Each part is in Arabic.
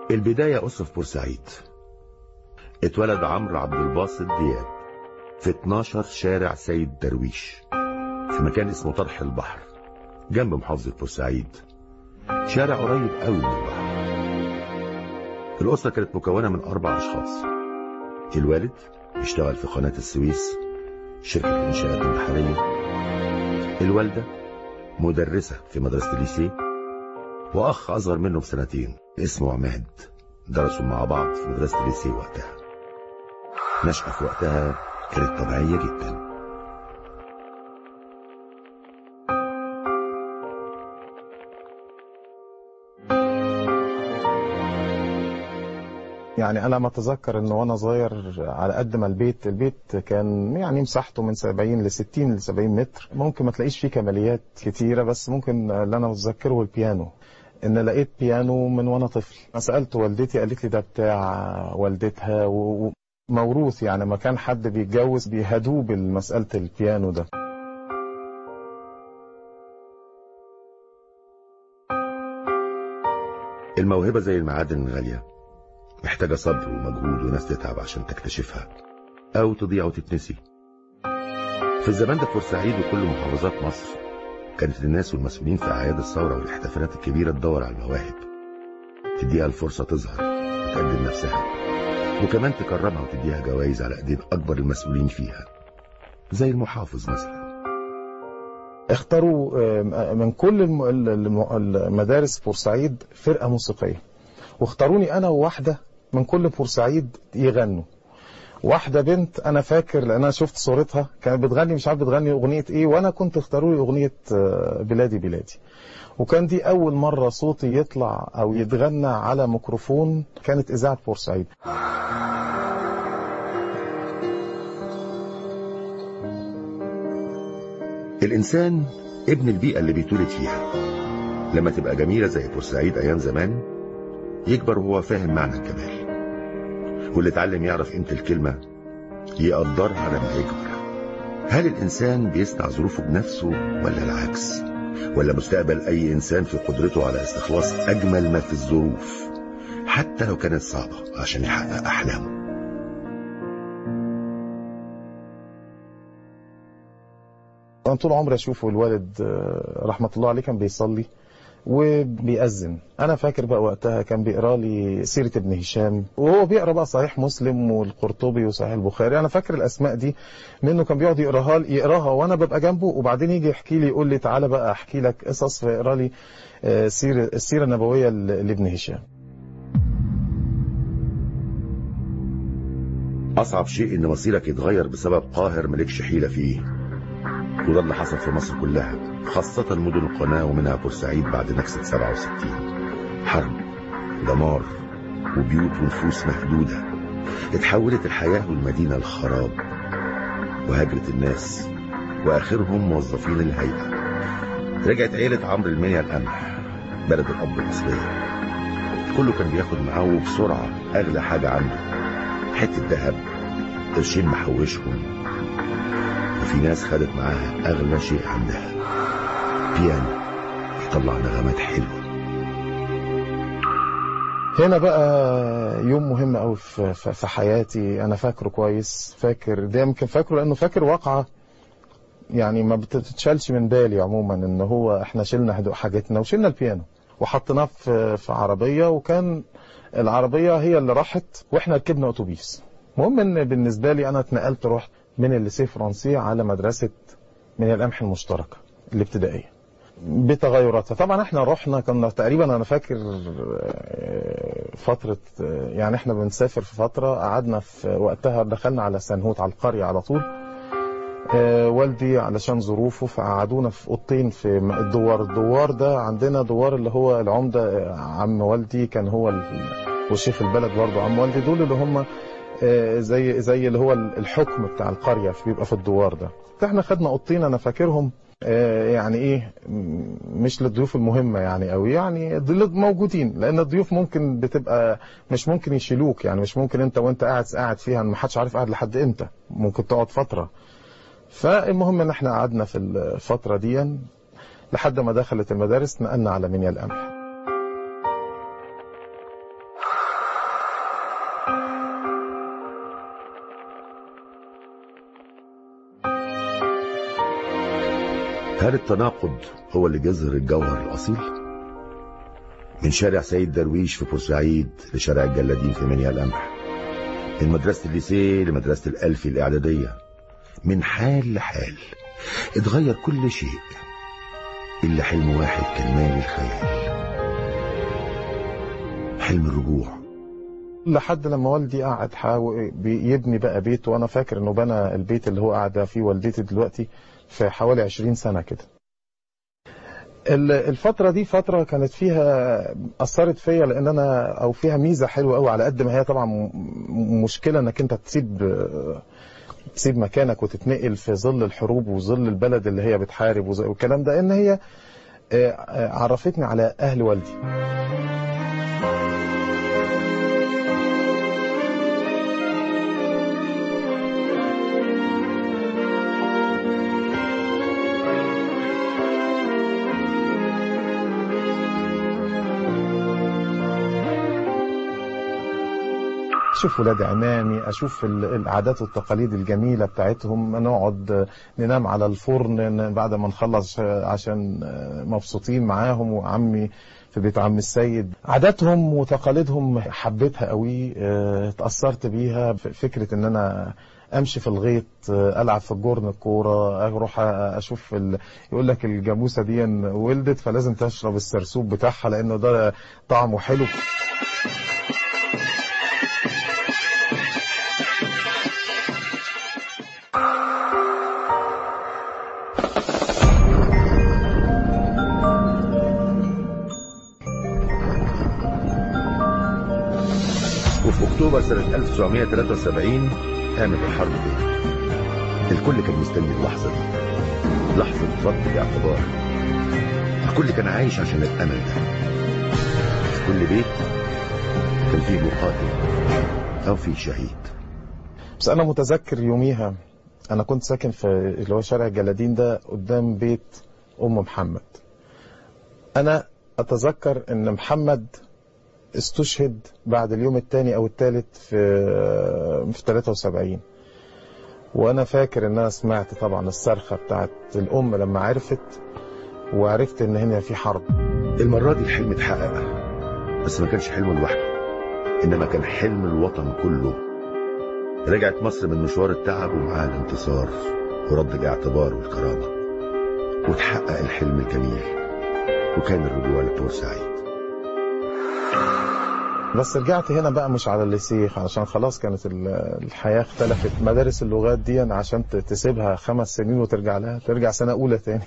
البداية قصة في بورسعيد. اتولد عمرو عبد الباسط دياب في 12 شارع سيد درويش في مكان اسمه طرح البحر جنب محافظة بورسعيد، شارع قريب قوي من البحر. الأسرة كانت مكونة من 4 أشخاص. الوالد بيشتغل في قناة السويس شركة الإنشاءات البحرية، الوالدة مدرسة في مدرسة الليسيه، وأخ أصغر منه ب2 اسمه عماد، درسوا مع بعض في مدرسة الليسيه وقتها. نشأة في وقتها كانت طبيعية جدا. يعني أنا ما أتذكر إنه وأنا صغير على قد ما البيت كان يعني مساحته من 70 ل 60 ل 70 متر. ممكن ما تلاقيش فيه كماليات كتيرة، بس ممكن اللي أنا متذكره هو البيانو. إن لقيت بيانو من وأنا طفل. سألت والدتي قالت لي ده بتاع والدتها وموروث، يعني ما كان حد بيتجوز بيهدوه بالمسألة البيانو ده. الموهبة زي المعادن الغالية، محتاجة صبر ومجهود وناس تتعب عشان تكتشفها أو تضيع وتتنسي. في الزمان ده في بورسعيد وكل محافظات مصر كانت الناس والمسؤولين في أعياد الثورة والاحتفالات الكبيرة تدور على المواهب، تديها الفرصة تظهر وتقدم نفسها، وكمان تكرمها وتديها جوائز على ايدين أكبر المسؤولين فيها زي المحافظ مثلا. اختاروا من كل المدارس بورسعيد فرقة موسيقية، واختاروني أنا وواحدة من كل بورسعيد يغنوا. واحدة بنت أنا فاكر لأن أنا شفت صورتها كانت بتغني، مش عارف بتغني أغنية إيه، وأنا كنت اختاروا لي أغنية بلادي بلادي. وكان دي أول مرة صوتي يطلع أو يتغنى على ميكروفون، كانت إذاعة بورسعيد. الإنسان ابن البيئة اللي بيتولد فيها. لما تبقى جميلة زي بورسعيد أيام زمان يكبر وهو فاهم معنى الجمال، واللي اتعلم يعرف قيمة الكلمة يقدرها لما يكبر. هل الإنسان بيصنع ظروفه بنفسه ولا العكس؟ ولا مستقبل أي إنسان في قدرته على استخلاص أجمل ما في الظروف حتى لو كانت صعبة عشان يحقق أحلامه؟ أنا طول عمري أشوفه الوالد رحمة الله عليه كان بيصلي وبيأذن. أنا فاكر بقى وقتها كان بيقرأ لي سيرة ابن هشام، وهو بيقرأ بقى صحيح مسلم والقرطبي وصحيح البخاري. أنا فاكر الأسماء دي منه، كان بيقعد يقراها وأنا ببقى جنبه، وبعدين يجي يحكي لي يقول لي تعالى بقى أحكي لك قصص، فيقرأ لي السيرة النبوية لابن هشام. أصعب شيء إن مصيرك يتغير بسبب قاهر ملكش حيلة فيه، وده اللي حصل في مصر كلها، خاصة مدن القناة ومنها بورسعيد بعد نكسة 67. حرب، دمار، وبيوت ونفوس مهدودة. اتحولت الحياة والمدينة لخراب، وهاجرت الناس وآخرهم موظفين الهيئة. رجعت عيلة عمرو المنيا القمح، بلد الأب الأصلية. كله كان بياخد معاه وبسرعة أغلى حاجة عنده، حتة ذهب، قرشين محوشهم. وفي ناس خدت معاها أغلى شيء عندها، بيانو يطلع نغمات حلوة. هنا بقى يوم مهم قوي في حياتي، أنا فاكره كويس. فاكر ده، يمكن فاكره لأنه فاكر واقعة يعني ما بتتشالش من بالي عموما. إن هو إحنا شلنا حاجتنا وشلنا البيانو وحطيناه في عربية، وكان العربية هي اللي راحت وإحنا ركبنا أتوبيس. المهم إن بالنسبة لي أنا اتنقلت، رحت من الليسيه فرنسية على مدرسة من القمح المشتركة الابتدائية بتغيراتها. طبعا احنا رحنا كنا تقريبا، انا فاكر فترة يعني احنا بنسافر في فترة قعدنا في وقتها، دخلنا على سنهوت على القرية على طول. والدي علشان ظروفه فقعدونا في اوضتين في الدوار ده. عندنا دوار اللي هو العمدة عم والدي كان هو وشيخ البلد برضه عم والدي، دول اللي هم زي اللي هو الحكم بتاع القرية بيبقى في الدوار ده. فاحنا خدنا اوضتين انا فاكرهم يعني ايه، مش للضيوف المهمة يعني قوي، يعني موجودين، لان الضيوف ممكن بتبقى مش ممكن يشيلوك، يعني مش ممكن انت وانت قاعد فيها ما حدش عارف قاعد لحد امتى، ممكن تقعد فترة. فالمهم ان احنا قعدنا في الفترة دي لحد ما دخلت المدارس، نقلنا على منيا القمح. هل التناقض هو اللي بيظهر الجوهر الأصيل؟ من شارع سيد درويش في بورسعيد لشارع الجلادين في منيا القمح، من مدرسة الليسيه لمدرسة الألفي الإعدادية، من حال لحال اتغير كل شيء إلا حلم واحد كان مالي الخيال، حلم الرجوع. لحد لما والدي قعد يبني بقى بيت، وانا فاكر انه بنى البيت اللي هو قاعد فيه والدتي دلوقتي في حوالي 20 سنة كده. الفترة دي فترة كانت فيها أثرت فيا، لأن أنا أو فيها ميزة حلوة قوي، على قد ما هي طبعا مشكلة إنك أنت تسيب مكانك وتتنقل في ظل الحروب وظل البلد اللي هي بتحارب والكلام ده، إن هي عرفتني على أهل والدي. أشوف ولاد عمامي، أشوف العادات والتقاليد الجميلة بتاعتهم، نقعد ننام على الفرن بعد ما نخلص عشان مبسوطين معاهم، وعمي في بيت عم السيد. عاداتهم وتقاليدهم حبيتها قوي، تأثرت بيها. فكرة ان انا امشي في الغيط، العب في الجورن الكوره، اروح اشوف يقول لك الجاموسه دي ولدت فلازم تشرب السرسوب بتاعها لانه ده طعمه حلو. وفي أكتوبر سنة 1973 قامت الحرب دي. الكل كان مستني اللحظة دي، لحظة رد الاعتبار. الكل كان عايش عشان الأمل ده. في كل بيت كان فيه مقاتل أو فيه شهيد. بس أنا متذكر يوميها أنا كنت ساكن في اللي هو شارع الجلادين ده قدام بيت أم محمد. أنا أتذكر إن محمد استشهد بعد اليوم الثاني او الثالث في 73. وانا فاكر ان انا سمعت طبعا الصرخه بتاعت الام لما عرفت، وعرفت ان هنا في حرب. المره دي الحلم اتحقق، بس ما كانش حلمه لوحده، انما كان حلم الوطن كله. رجعت مصر من مشوار التعب ومعاها الانتصار ورد الاعتبار والكرامه، وتحقق الحلم الجميل، وكان الرجوع لبورسعيد. بس رجعت هنا بقى مش على الليسيه، عشان خلاص كانت الحياة اختلفت. مدارس اللغات دي عشان تسيبها 5 سنين وترجع لها، ترجع سنة أولى تاني.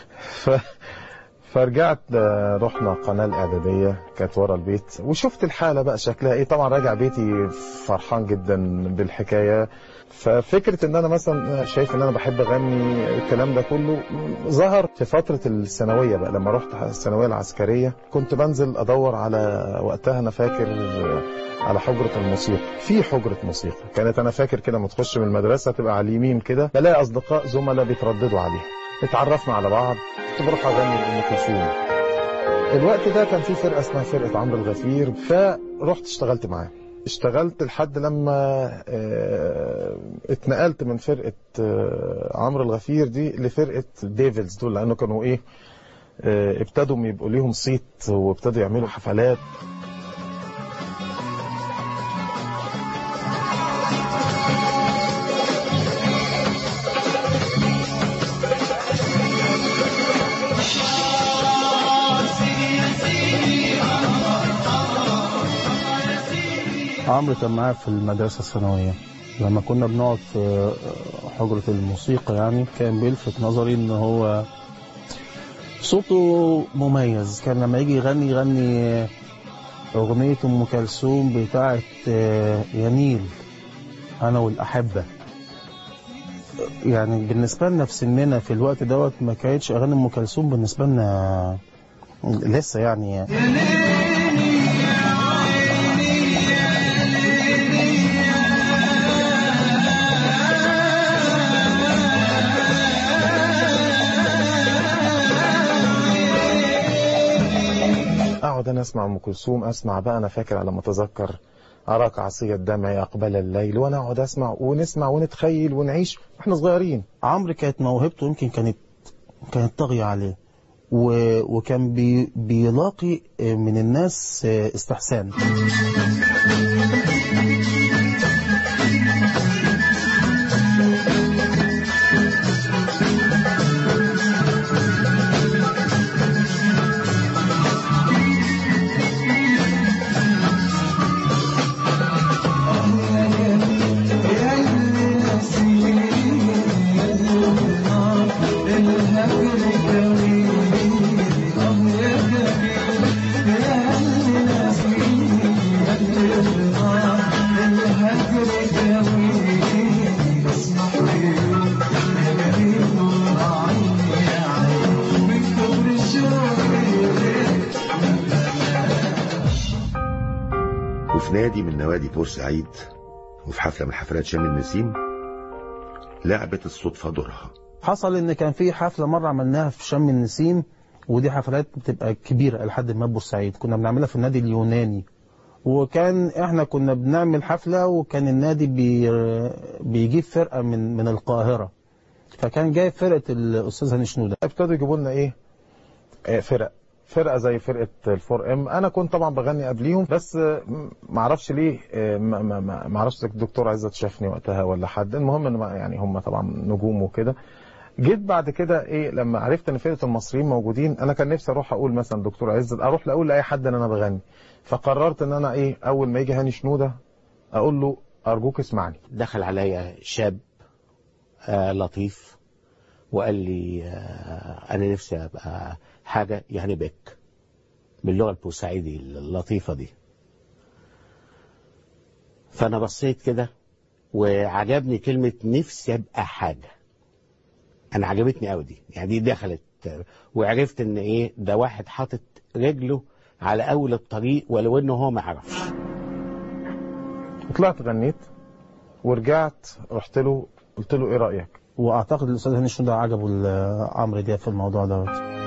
فرجعت، رحنا قناة الإعدادية كانت ورا البيت، وشفت الحالة بقى شكلها ايه. طبعا راجع بيتي فرحان جدا بالحكاية. ففكرة ان انا مثلا شايف ان انا بحب اغني، الكلام ده كله ظهر في فترة الثانوية بقى. لما رحت الثانوية العسكرية كنت بنزل ادور على، وقتها انا فاكر، على حجرة الموسيقى. في حجرة موسيقى كانت، انا فاكر كده، ما تخش من المدرسة تبقى على اليمين كده، بلاقي اصدقاء زملاء بيترددوا عليها. اتعرفنا على بعض، كنت بروح اغني لأم كلثوم. الوقت ده كان في فرقة اسمها فرقة عمرو الغفير، فرحت اشتغلت معاه. اشتغلت لحد لما اتنقلت من فرقة عمرو الغفير دي لفرقة ديفلز دول، لأنه كانوا ايه، ابتدوا يبقوا ليهم صيت وابتدوا يعملوا حفلات. عمرو كان معايا في المدرسة الثانوية، لما كنا بنقعد في حجرة الموسيقى يعني كان بيلفت نظري ان هو صوته مميز. كان لما يجي يغني اغنية ام كلثوم بتاعت يا نيل انا والاحبة، يعني بالنسبة لنا في سننا في الوقت دوت ما كانتش اغاني ام كلثوم بالنسبة لنا لسه يعني. اقعد انا اسمع ام كلثوم، اسمع بقى، انا فاكر على ما اتذكر اراك عصي الدمع اقبل الليل، وانا اقعد اسمع ونسمع ونتخيل ونعيش واحنا صغيرين. عمرو كانت موهبته يمكن كانت كانت طاغية عليه، وكان بيلاقي من الناس استحسان. وفي نادي من نوادي بورسعيد وفي حفلة من حفلات شم النسيم لعبت الصدفة دورها. حصل ان كان في حفلة مرة عملناها في شم النسيم، ودي حفلات بتبقى كبيرة لحد ما بورسعيد، كنا بنعملها في النادي اليوناني، وكان احنا كنا بنعمل حفلة وكان النادي بيجيب فرقة من القاهرة، فكان جايب فرقة الأستاذ هاني شنودة. ابتدوا يجيبوا لنا ايه فرقة زي فرقة الفور ام. انا كنت طبعا بغني قبليهم، بس ما اعرفش ليه، ما اعرفش الدكتور عزت شافني وقتها ولا حد، المهم ان يعني هم طبعا نجوم وكده. جيت بعد كده لما عرفت ان فرقة المصريين موجودين، انا كان نفسي اروح اقول مثلا دكتور عزت، اروح اقول لاي حد ان انا بغني، فقررت ان انا اول ما يجي هاني شنودة اقول له ارجوك اسمعني. دخل عليا شاب لطيف وقال لي انا نفسي ابقى حاجة يعني بك، باللغة البورسعيدي اللطيفة دي. فانا بصيت كده وعجبني كلمة نفسي ابقى حاجة، انا عجبتني قوي دي، يعني دي دخلت وعرفت ان ده واحد حاطط رجله على اول الطريق ولو انه هو ما عرفش. وطلعت غنيت ورجعت رحت له قلت له ايه رأيك؟ واعتقد الاستاذ هاني شنودة عجبه عمرو دياب في الموضوع دوت.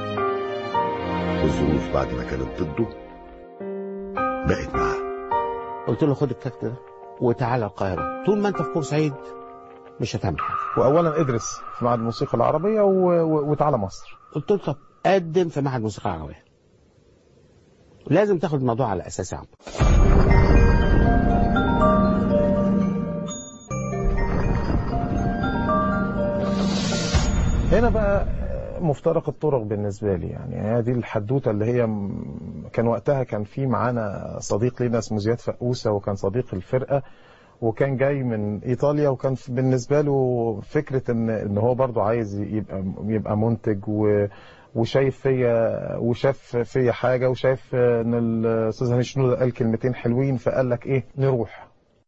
الظروف بعد ما كانت ضده بقت معاه. قلت له خد الكارت ده وتعالى القاهرة، طول ما انت في بورسعيد مش هتعمل حاجة، واولا ادرس في معهد الموسيقى العربية وتعالى مصر. قلت له طب قدم في معهد الموسيقى العربية، لازم تاخد الموضوع على اساس عام. هنا بقى مفترق الطرق بالنسبة لي، يعني هذه الحدوتة اللي هي كان وقتها كان في معانا صديق لنا اسمه زياد فقوسة، وكان صديق الفرقة وكان جاي من إيطاليا، وكان بالنسبة له فكرة إن هو برضو عايز يبقى منتج وشايف فيا وشاف فيا حاجة، وشايف إن الأستاذ هاني شنودة قال كلمتين حلوين، فقال لك نروح.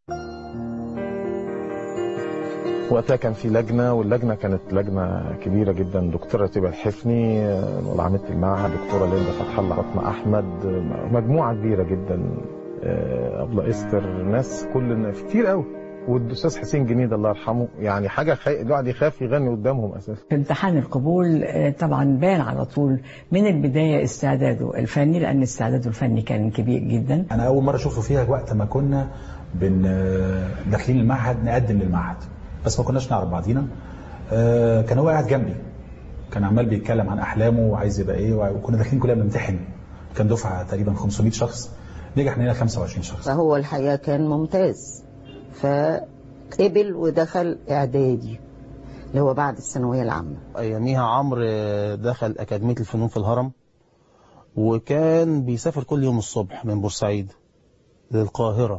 وقتها كان في لجنة، واللجنة كانت لجنة كبيرة جدا، دكتورة تبا الحفني عميدة المعهد، دكتورة ليندا فتح الله، فاطمة أحمد، مجموعة كبيرة جدا، أبلة إستر، ناس كتير قوي، والأستاذ حسين جنيد الله يرحمه، يعني حاجة الواحد يخاف يغني قدامهم أساسا. في امتحان القبول طبعا بان على طول من البداية استعداده الفني، لأن استعداده الفني كان كبير جدا. أنا أول مرة أشوفه فيها وقت ما كنا داخلين المعهد نقدم للمعهد، بس ما كناش نعرف بعضينا. كان هو قاعد جنبي، كان عمال بيتكلم عن أحلامه وعايز يبقى إيه، وكنا داخلين كلنا بنمتحن، كان دفعة تقريبا 500 شخص، نجح مننا 25 شخص. فهو الحقيقة كان ممتاز، فقبل ودخل إعدادي اللي هو بعد الثانوية العامة. أياميها عمرو دخل أكاديمية الفنون في الهرم، وكان بيسافر كل يوم الصبح من بورسعيد للقاهرة.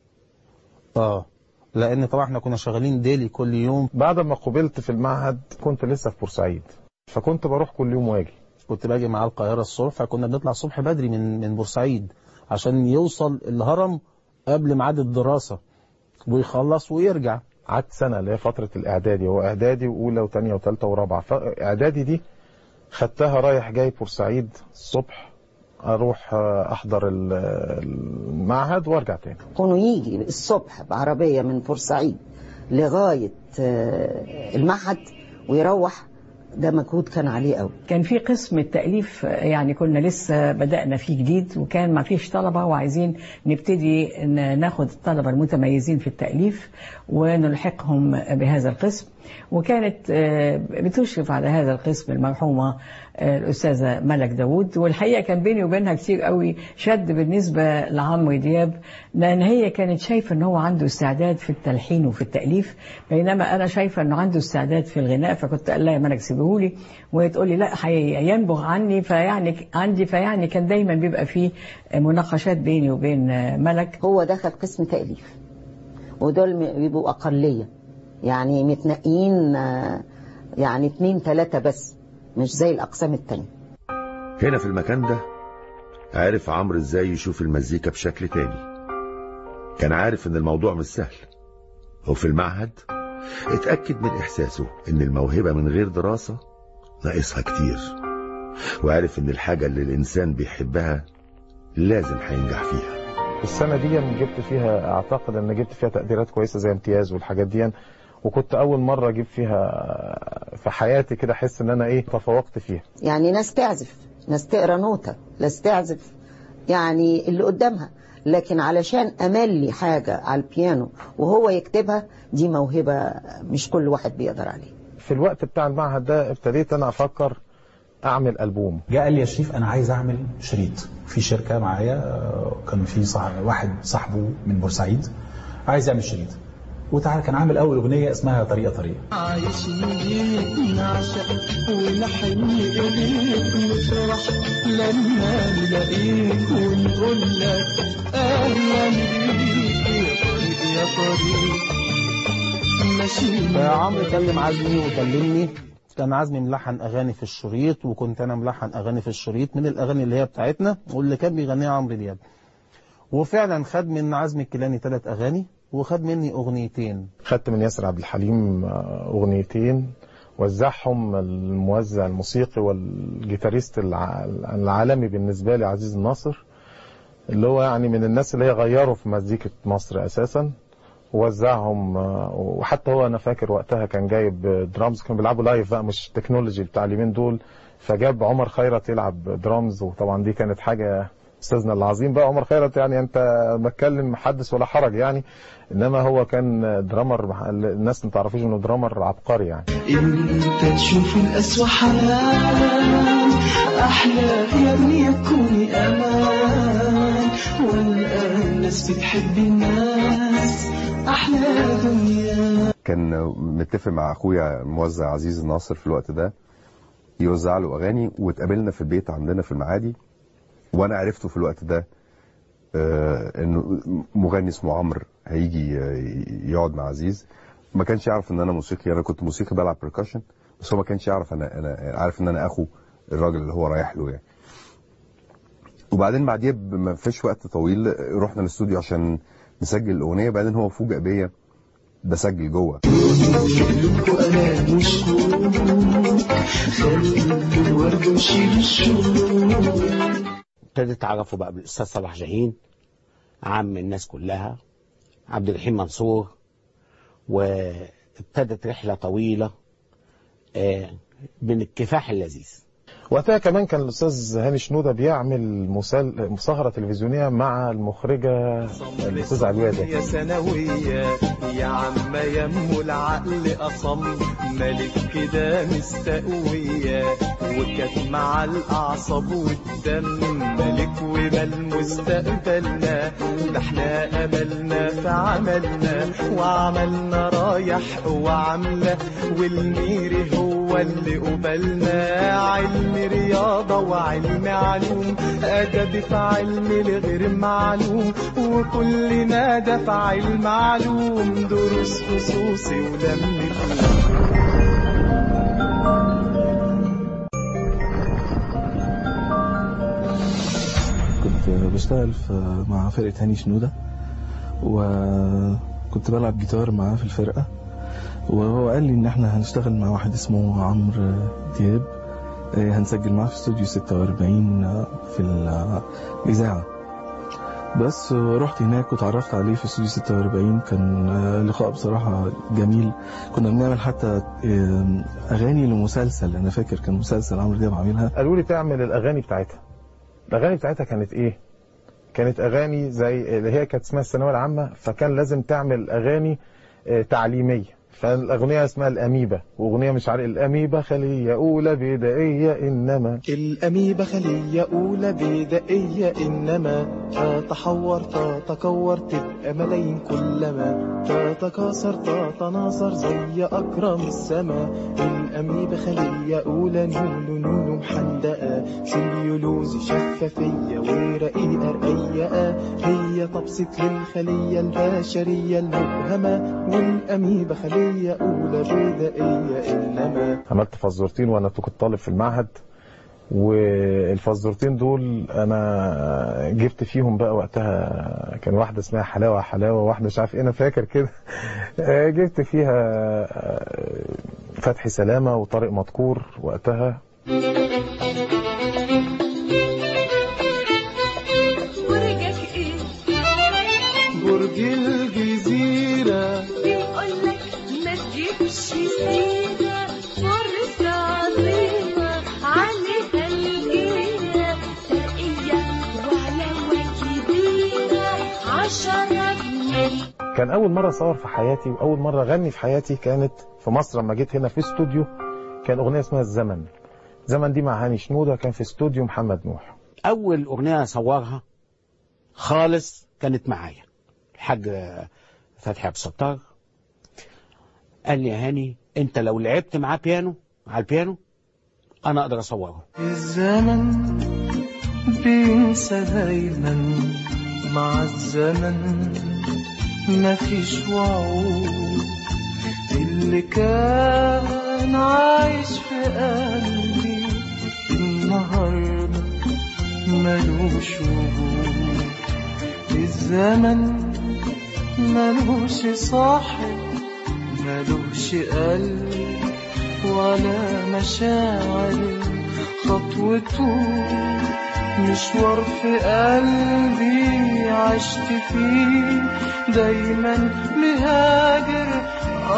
لأن طبعا احنا كنا شغالين ديلي كل يوم. بعد ما قبلت في المعهد كنت لسه في بورسعيد، فكنت بروح كل يوم واجي. كنت باجي مع القاهرة الصبح، فكنا بنطلع الصبح بدري من بورسعيد عشان يوصل الهرم قبل ميعاد الدراسة ويخلص ويرجع. قعدت سنة اللي هي فترة الإعدادي، هو إعدادي وأولى وثانية وثالثة ورابعة، فإعدادي دي خدتها رايح جاي بورسعيد الصبح، أروح أحضر المعهد وأرجع تاني. كانوا يجي الصبح بعربية من بورسعيد لغاية المعهد ويروح، ده مجهود كان عليه قوي. كان في قسم التأليف، يعني كنا لسه بدأنا فيه جديد، وكان ما فيش طلبة وعايزين نبتدي ناخد الطلبة المتميزين في التأليف ونلحقهم بهذا القسم. وكانت بتشرف على هذا القسم المرحومة الأستاذة ملك داوود. والحقيقة كان بيني وبينها كتير قوي شد بالنسبة لعمرو دياب، لأن هي كانت شايفة أنه هو عنده استعداد في التلحين وفي التأليف، بينما أنا شايفة أنه عنده استعداد في الغناء. فكنت قال لها يا ملك سيبهولي، وهي تقول لي لا هينبغ عني، فيعني كان دايما بيبقى فيه مناقشات بيني وبين ملك. هو دخل قسم تأليف، ودول بيبقوا أقلية، يعني متنقين يعني 2 3 بس، مش زي الأقسام التانية. هنا في المكان ده عارف عمرو ازاي يشوف المزيكا بشكل تاني. كان عارف ان الموضوع مش سهل. وفي المعهد اتأكد من احساسه ان الموهبة من غير دراسة ناقصها كتير، وعارف ان الحاجة اللي الانسان بيحبها لازم هينجح فيها. السنة دي جبت فيها، اعتقد ان جبت فيها تقديرات كويسة زي امتياز والحاجات دي، وكنت اول مرة اجيب فيها في حياتي كده احس ان انا تفوقت فيها. يعني ناس تعزف، ناس تقرا نوتة، ناس تعزف يعني اللي قدامها، لكن علشان املي حاجة على البيانو وهو يكتبها، دي موهبة مش كل واحد بيقدر عليها. في الوقت بتاع المعهد ده ابتديت انا افكر اعمل ألبوم. جاء قال لي يا شريف انا عايز اعمل شريط في شركة معايا، كان في واحد صاحبه من بورسعيد عايز يعمل شريط، وتعالى كان عامل اول اغنيه اسمها طريقه طريقه. عايشين نعشق ونحن اليك نفرح لما نلاقيك ونقول لك اهلا بيك يا طريق ماشيين. فعمرو كلم عزمي وكلمني، كان عزمي ملحن اغاني في الشريط وكنت انا ملحن اغاني في الشريط من الاغاني اللي هي بتاعتنا واللي كان بيغنيها عمرو دياب. وفعلا خد من عزمي الكيلاني 3 اغاني وخد مني 2 أغنيتين. خدت من ياسر عبد الحليم 2 أغنيتين، وزعهم الموزع الموسيقي والجيتاريست العالمي بالنسبة لي عزيز الناصر، اللي هو يعني من الناس اللي هي غيروا في مزيكة مصر أساسا، ووزعهم. وحتى هو أنا فاكر وقتها كان جايب درامز، كانوا بيلعبوا لايف بقى مش تكنولوجي بتاع اليومين دول، فجاب عمر خيرت يلعب درامز، وطبعا دي كانت حاجة استاذنا العظيم بقى عمر خيرت، يعني انت بتكلم حدث ولا حرج يعني، انما هو كان درامر، الناس ما تعرفوش انه درامر عبقري يعني. انت تشوف القسوة حنان احلى يا ابني يكوني امان، والان الناس بتحب الناس احلى دنيا. كان متفق مع اخويا موزع عزيز الناصر في الوقت ده يوزع له اغاني، واتقابلنا في البيت عندنا في المعادي، وانا عرفته في الوقت ده انه مغني اسمه عمرو هيجي يقعد مع عزيز. ما كانش يعرف ان انا موسيقي، انا كنت موسيقي بلعب بركشن، بس هو ما كانش يعرف انا عارف ان انا اخو الراجل اللي هو رايح له يعني. وبعدين بعديه ما فيش وقت طويل رحنا الاستوديو عشان نسجل الاغنيه، بعدين هو فوجئ بيا بسجل جوه. ابتديت اعرفه بقى بالاستاذ صلاح جاهين، عم الناس كلها، عبد الرحيم منصور، وابتدت رحله طويله من الكفاح اللذيذ. وقتها كمان كان الاستاذ هاني شنودة بيعمل سهرة تلفزيونية مع المخرجة الاستاذة عبيادة. يا ثانوية يا عم يم العقل أصم ملك كده مستقوية، وكانت مع الأعصاب والدم ملك ومال مستقبلنا، ده احنا أملنا في عملنا وعملنا رايح وعملة، والميري هو اللي قبلنا، علم رياضة وعلم علوم، أدب في علم الغير معلوم، وكلنا ده في علم علوم، دروس خصوصي ولم كنت بشتغل مع فرقة هاني شنودة، وكنت بلعب جيتار معاه في الفرقة، وهو قال لي ان احنا هنشتغل مع واحد اسمه عمرو دياب، هنسجل معاه في استوديو 46 في الإذاعة. بس رحت هناك وتعرفت عليه في استوديو 46، كان لقاء بصراحة جميل. كنا بنعمل حتى أغاني لمسلسل، أنا فاكر كان مسلسل عمرو دياب عاملها. قالوا لي تعمل الأغاني بتاعتها. الأغاني بتاعتها كانت إيه؟ كانت أغاني زي اللي هي كانت اسمها الثانوية العامة، فكان لازم تعمل أغاني تعليمية. فالاغنيه اسمها الاميبا، واغنيه مش عارف الاميبا خليه اولى بدائيه انما الأميبا خلية أولى بدائية إنما تتحور تتكور تبقى ملايين كلما تتكاثر تتناثر زي أكرم السما. الأميبا خلية أولى نونو محندقة سيليولوز شفافية ورقيقة رقيقة هي تبسط للخلية البشرية المبهمة. والأميبا خلية أولى بدائية إنما. عملت فزورتين وانا كنت طالب في المعهد، والفزورتين دول انا جبت فيهم بقى وقتها كان واحده اسمها حلاوه حلاوه، واحده مش عارف ايه انا فاكر كده جبت فيها فتحي سلامه وطارق مدكور وقتها. برج الجزيرة بيقولك ما تجيبش سيرة فرصة عظيمة عليها الجيرة تقية وعلاوة كبيرة 10 جنيه. كان أول مرة أصور في حياتي وأول مرة أغني في حياتي كانت في مصر لما جيت هنا في استوديو. كان أغنية اسمها الزمن. الزمن دي مع هاني شنودة، كان في استوديو محمد نوح. أول أغنية أصورها خالص كانت معايا الحاج فتحي عبد الستار. قال لي يا هاني انت لو لعبت معاه بيانو على البيانو انا اقدر اصوره. الزمن بينسى دايما مع الزمن مفيش وعود. اللي كان عايش في قلبي النهارده ملوش وجود. الزمن ملوش صاحب ملوش قلب ولا مشاعر. خطوته مشوار في قلبي عشت فيه دايما مهاجر.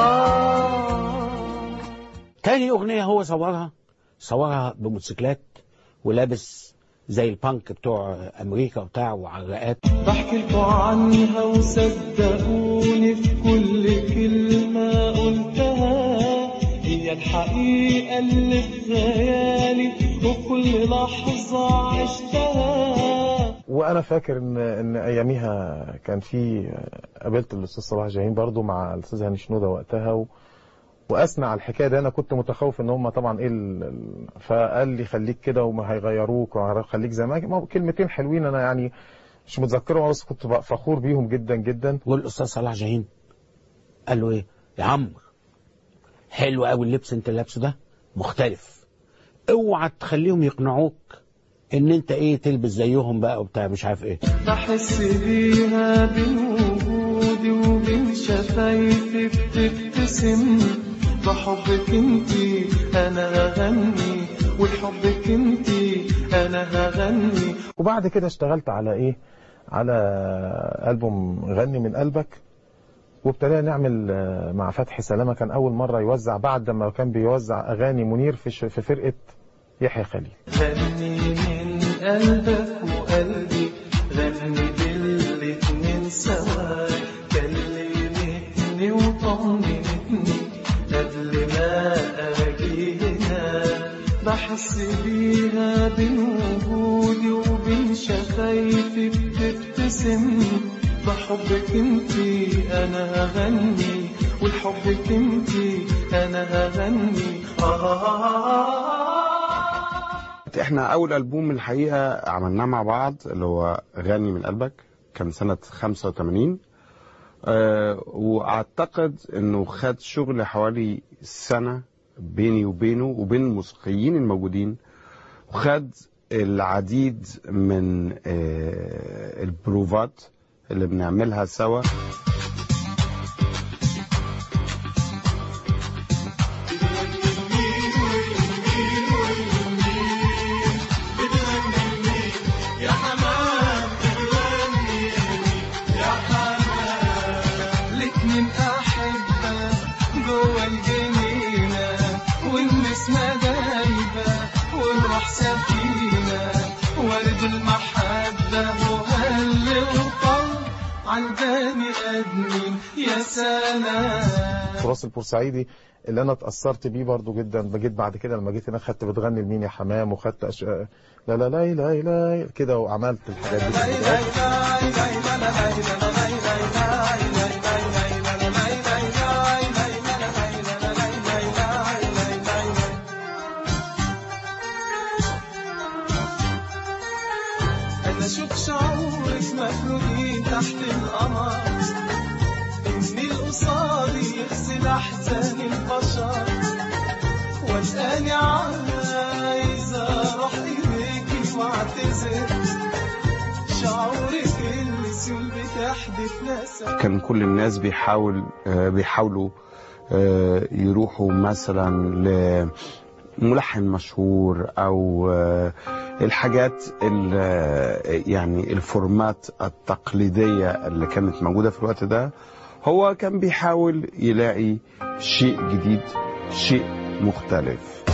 تاني أغنية هو صورها بموتوسيكلات ولابس زي البانك بتوع أمريكا وبتاع وعراقات. بحكي لكم عنها وصدقوني في كل كلمة قلتها. هي الحقيقة اللي في خيالي وكل لحظة عشتها. وأنا فاكر إن أياميها كان في قابلت الأستاذ صلاح جاهين برضو مع الأستاذ هاني شنودة وقتها وأسمع الحكاية دي. أنا كنت متخوف إن هم طبعا فقال لي خليك كده وما هيغيروك وخليك زي ما كلمتين حلوين أنا يعني مش متذكرهم بس كنت فخور بيهم جدا جدا. والأستاذ صلاح جاهين قال له إيه يا عمرو حلو قوي اللبس انت لابسه ده مختلف، اوعى تخليهم يقنعوك ان انت ايه تلبس زيهم بقى وبتاع مش عارف ايه. بحس بيها بين وجودي وبين شفايفي بتبتسم. بحبك انتي انا هغني وبحبك انتي انا هغني. وبعد كده اشتغلت على على ألبوم غني من قلبك، وابتدينا نعمل مع فتحي سلامة. كان أول مرة يوزع بعد ما كان بيوزع أغاني منير في فرقة يحيى خليل. غني من قلبك وقلبي غني بالاتنين سوا. كلمتني وطمنتني قبل ما أجي هنا. بحس بيها بين وجودي وبين شفايفي بتبتسم. بحبك انتي انا هغني والحبك انتي انا هغني. احنا اول ألبوم الحقيقة عملناه مع بعض اللي هو غني من قلبك كان سنة 85. واعتقد انه خد شغل حوالي سنة بيني وبينه وبين الموسيقيين الموجودين، وخد العديد من البروفات اللي بنعملها سوا. عالبني ادمين يا سلام. التراث البورسعيدي اللي انا اتاثرت بيه برضو جدا، جيت بعد كده لما جيت هنا خدت بتغني لمين يا حمام، وخدت لا لا لا لا لا كده، وعملت الحاجات دي. انا اشوف شعورك مفروضين تحت القمر، إني القصادي يغسل أحزان البشر، وألقاني عايز أروح إليكي وأعتذر، شعورك السيول بتحدف ناسا. كان كل الناس بيحاولوا يروحوا مثلا لملحن مشهور أو الحاجات يعني الفورمات التقليدية اللي كانت موجودة في الوقت ده. هو كان بيحاول يلاقي شيء جديد، شيء مختلف.